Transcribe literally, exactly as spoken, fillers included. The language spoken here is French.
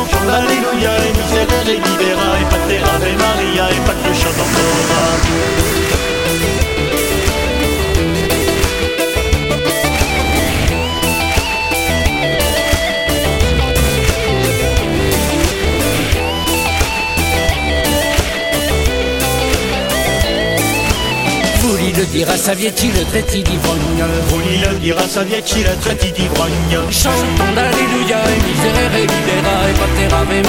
chant d'Alléluia, et miserere libera, et pater Ave Maria, et pater chant d'Ancora. Vouli le dire a Savieci, le traité d'ivrogne. Vouli le dire a Savieci, le traité d'ivrogne. Chantons d'Alléluia, et miserere libera, et pater Ave